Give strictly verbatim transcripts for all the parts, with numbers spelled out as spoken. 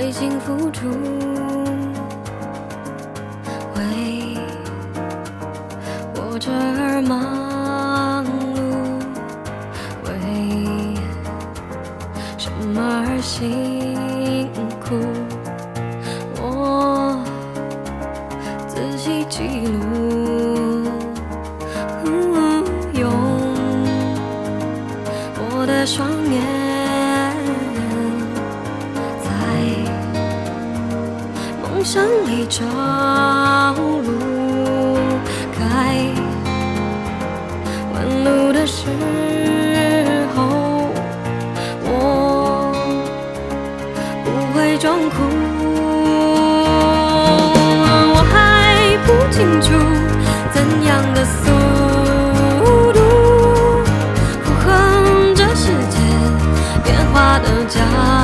为情付出，为活着而忙碌，为什么而辛苦？我仔细记录，嗯、用我的双眼在梦想里找路，开弯路的时候，我不会装哭。我还不清楚怎样的速度符合这世界变化的脚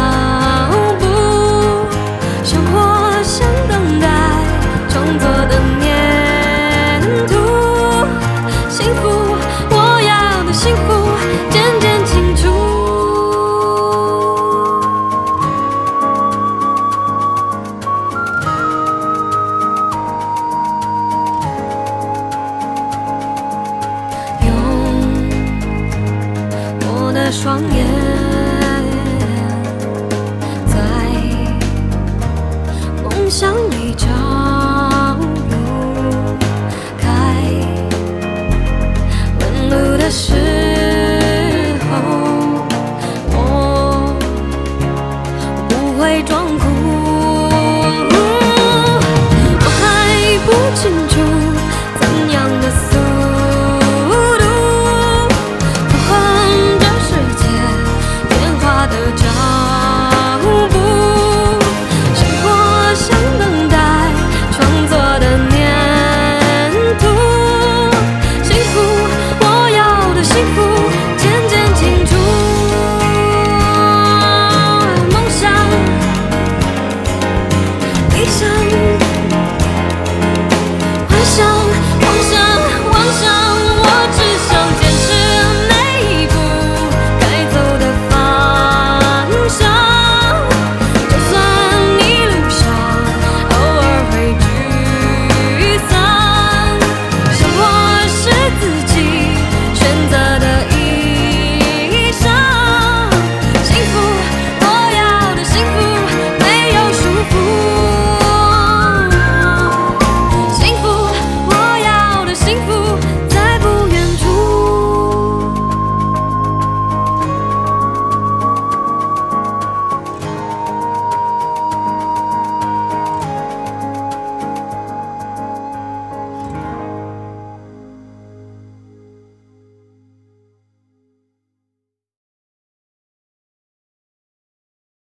步，生活像等待创作的粘土，幸福我要的幸福渐渐清楚。双眼在梦想里找路，开弯路的时